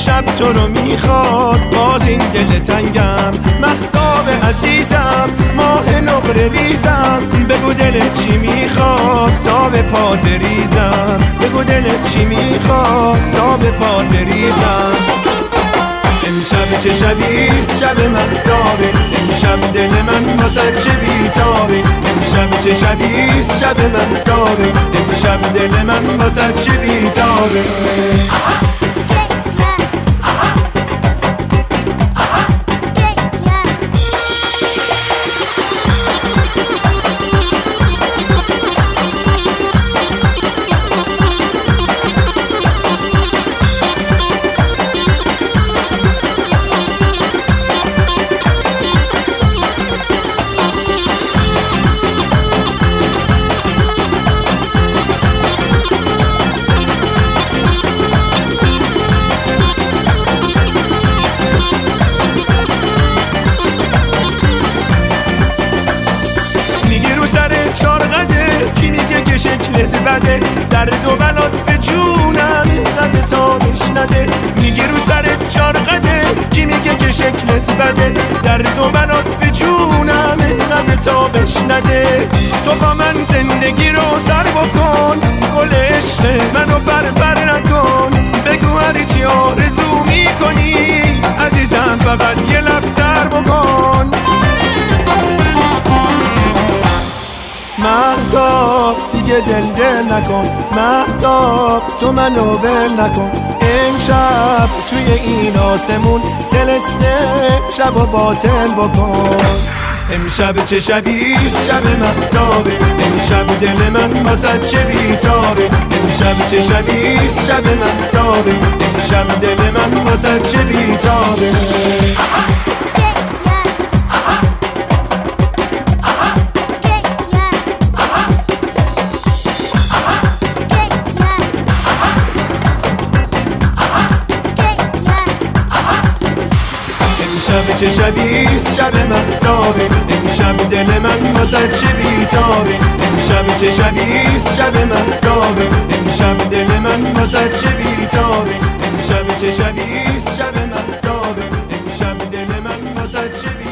امشب تو رو میخواد باز این دل تنگم. مهتاب عزیزم ماه نقره ریزم، بگو دلت چی میخواد تا به پا بریزم. بگو دلت چی میخواد تا به پا بریزم. امشب چه شبیست شب مهتابه، امشب دل من واسه چه بیتابه. امشب چه شبیست شب مهتابه، امشب دل من واسه چه بیتابه. کی میگه که شکلت بده، درد و بلات به جونم اینقدر تابش نده. میگی رو سرت چارقده، کی میگه که شکلت بده، درد و بلات به جونم اینقدر تابش نده. تو با من زندگی رو سر بکن، گل عشق منو بر نکن. بگو هر چی آرزو میکنی عزیزم، فقط یه لب در بکن. مهتاب دیگه دل نکن، مهتاب تو منو ول نکن. امشب توی این آسمون طلسم شب و باطل بکن. امشب چه شبیست شب مهتابه، امشب دل من واسه چه بیتابه. امشب چه شبیست شب مهتابه، امشب دل من واسه چه بیتابه. امشب چه شبیست شب مهتابه، امشب دل من واسه چه بیتابه. امشب چه شبیست شب مهتابه، امشب دل من واسه چه بیتابه. امشب چه شبیست شب مهتابه، امشب دل من واسه چه بیتابه.